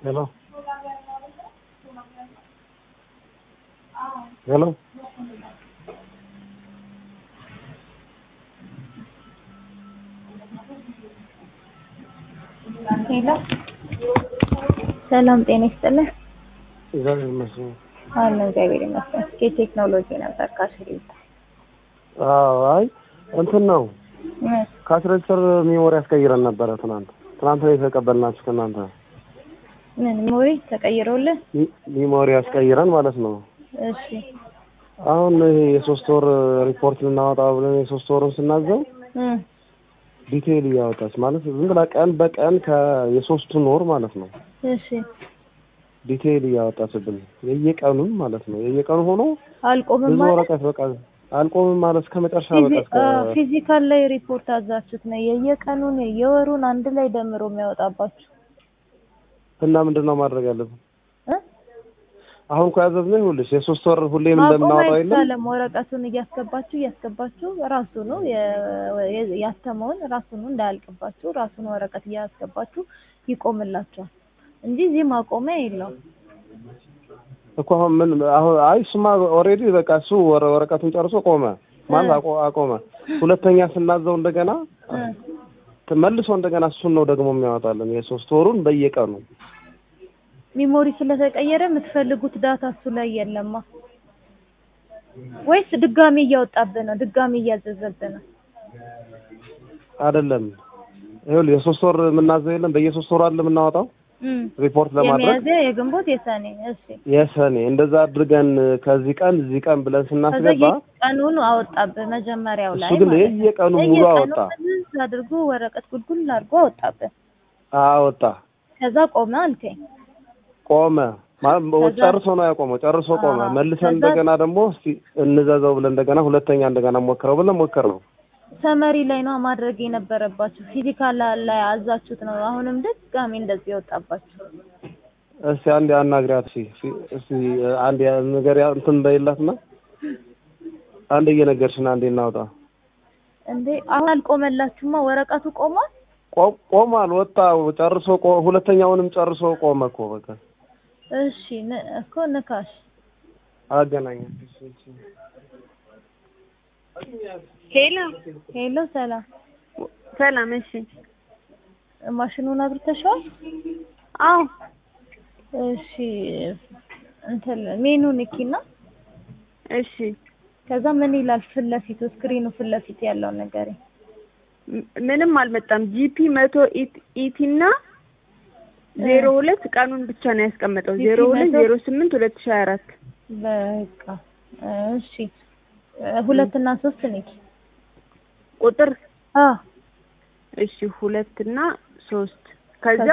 Hello. Hello. ሄሎ ሰላም ጤና ይስጥልኝ። እግዚአብሔር ይመስገን። እግዚአብሔር ይመስገን። ከቴክኖሎጂ ነበር ካሽሪት። አይ እንትን ነው ካስሬተር ሚሞሪ ያስቀይረን ነበረ ትናንት ላይ ተቀበልናችሁ ከእናንተ። ምን ሚሞሪ ተቀይሮልህ? ሚሞሪ ያስቀይረን ማለት ነው። እሺ አሁን ይሄ የሶስት ወር ሪፖርት ልናወጣ ብለን የሶስት ወሩን ስናዘው ዲቴይል ያወጣች ማለት ዝም ብላ ቀን በቀን የሶስቱን ወር ማለት ነው። እሺ ዲቴይል ያወጣችብን የየቀኑን ማለት ነው። የየቀኑ ሆኖ አልቆምም ብዙ ማለት ወረቀት በቃ አልቆምም ማለት ከመጨረሻ በቃ ፊዚካል ላይ ሪፖርት አዛችሁት ነው የየቀኑን የወሩን አንድ ላይ ደምሮ የሚያወጣባችሁ። እና ምንድነው ማድረግ ያለብን? አሁን ያዘዝነው ይኸውልሽ የሶስት ወር ሁሌም እንደምናወጣው አይደለም ወረቀቱን እያስገባችሁ ራሱ ነው ያተመውን ራሱ ነው እንዳያልቅባችሁ ራሱ ነው ወረቀት እያስገባችሁ ይቆምላችኋል እንጂ እዚህ ማቆሚያ የለውም እኮ። አሁን አይ እሱማ ኦሬዲ በቃ እሱ ወረቀቱን ጨርሶ ቆመ ማለት አቆመ። ሁለተኛ ስናዘው እንደገና ተመልሶ እንደገና እሱን ነው ደግሞ የሚያወጣልን የሶስት ወሩን በየቀኑ። ሚሞሪ ስለተቀየረ የምትፈልጉት ዳታ እሱ ላይ የለማ ወይስ ድጋሚ እያወጣብን ነው? ድጋሚ እያዘዘብን ነው? አይደለም ይኸውልህ የሶስት ወር የምናዘው የለም በየሶስት ወር አይደለም የምናወጣው ሪፖርት ለማድረግ የሚያዘው የግንቦት የሰኔ። እሺ የሰኔ እንደዛ አድርገን ከዚህ ቀን እዚህ ቀን ብለን ስናስገባ ቀኑን አወጣብህ መጀመሪያው ላይ እሱ ግን የየቀኑ ሙሉ አወጣ አድርጎ ወረቀት ጉልጉል አድርጎ አወጣብህ። አወጣ ከዛ ቆመ አልከኝ። ቆመ ጨርሶ ነው ያቆመው። ጨርሶ ቆመ። መልሰን እንደገና ደግሞ እስቲ እንዘዘው ብለን እንደገና ሁለተኛ እንደገና ሞክረው ብለን ሞከርነው። ሰመሪ ላይ ነው ማድረግ የነበረባችሁ። ፊዚካል ላይ አዛችሁት ነው አሁንም ድጋሚ እንደዚህ ያወጣባችሁ። እስቲ አንዴ አናግሪያት እስቲ አንዴ ነገር እንትን በይላትና አንዴ እየነገርሽና አንዴ እናውጣ። እንዴ አሁን አልቆመላችሁማ? ወረቀቱ ቆሟል። ቆሟል። ወጣ ጨርሶ ሁለተኛውንም ጨርሶ ቆመ እኮ በቃ። እሺ እኮ ነካሽ አገናኛት። ሄሎ ሰላም። እሺ ማሽኑን አብርተሽዋል? አዎ። እሺ እንትን ሜኑ ንኪና። እሺ ከዛ ምን ይላል ፊት ለፊቱ ስክሪኑ ፊት ለፊት ያለው ነገር? ምንም አልመጣም። ጂፒ 100 ኢቲና 02 ቀኑን ብቻ ነው ያስቀመጠው 02/08/2024 በቃ እሺ 2 እና 3 ነኝ ቁጥር እሺ 2 እና 3 ከዛ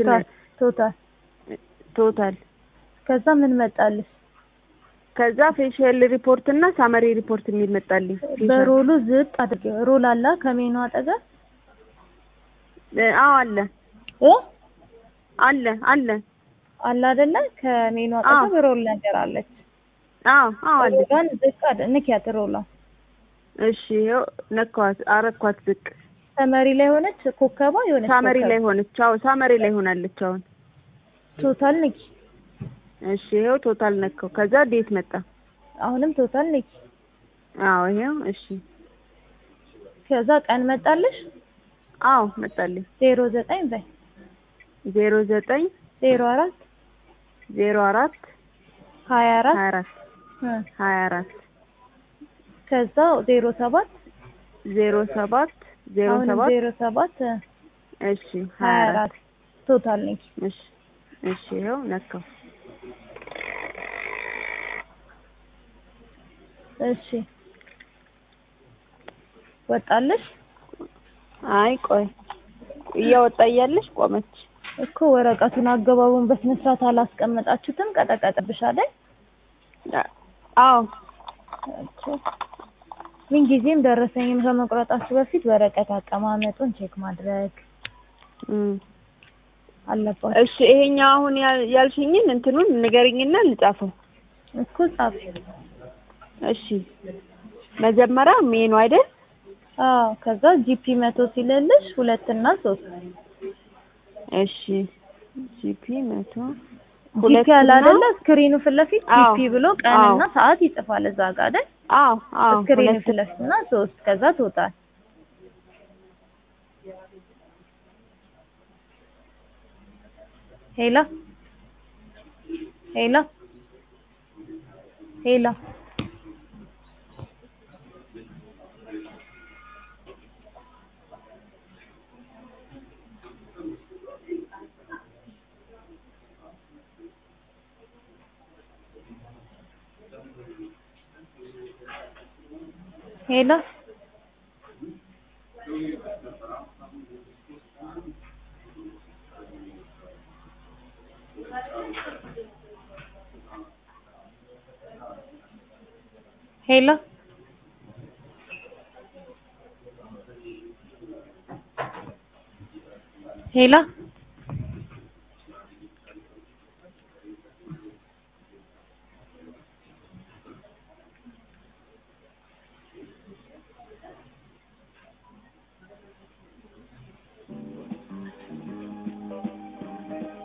ቶታል ከዛ ምን መጣልሽ? ከዛ ፌሻል ሪፖርት እና ሳመሪ ሪፖርት የሚል መጣልኝ። በሮሉ ዝቅ አድርጌ ሮል አለ ከሜኑ አጠገብ? አዎ አለ አይደለ? ከሜኑ አጠገብ ሮል ነገር አለች። አዎ አለ። ጋን ዝቅ ንኪያት ሮላ። እሺ ይኸው ነካዋት አረኳት ዝቅ። ሳመሪ ላይ ሆነች ኮከባ የሆነች ሳመሪ ላይ ሆነች። አዎ ሳመሪ ላይ ሆናለች። አሁን ቶታል ንኪ። እሺ ይኸው ቶታል ነካው። ከዛ ዴት መጣ። አሁንም ቶታል ንኪ። አዎ ይኸው እሺ። ከዛ ቀን መጣልሽ? አዎ መጣልኝ። 09 በይ 09 04 24 ከዛ 07 እሺ 24 ቶታል ነኝ። እሺ ይኸው ነካው። እሺ ወጣለሽ? አይ ቆይ እያወጣ እያለሽ ቆመች እኮ። ወረቀቱን አገባቡን በስነ ስርዓት አላስቀመጣችሁትም? ቀጠቀጠብሽ አይደል? አዎ ምን ጊዜም ደረሰኝም ከመቁረጣችሁ በፊት ወረቀት አቀማመጡን ቼክ ማድረግ አለባችሁ። እሺ ይሄኛው አሁን ያልሽኝን እንትኑን ንገሪኝና ልጻፈው እኮ ጻፊ። እሺ መጀመሪያ ሜኑ አይደል? አዎ ከዛ ጂፒ 100 ሲለልሽ 2 እና 3 እሺ ጂፒ 100 ጂፒ አለ አይደለ? ስክሪኑ ፊት ለፊት ጂፒ ብሎ ቀንና ሰዓት ይጽፋል እዛ ጋር አይደል? ስክሪኑ ፊት ለፊትና 3 ከዛ ቶታል ሄሎ ሄሎ ሄሎ ሄሎ ሄሎ ሄሎ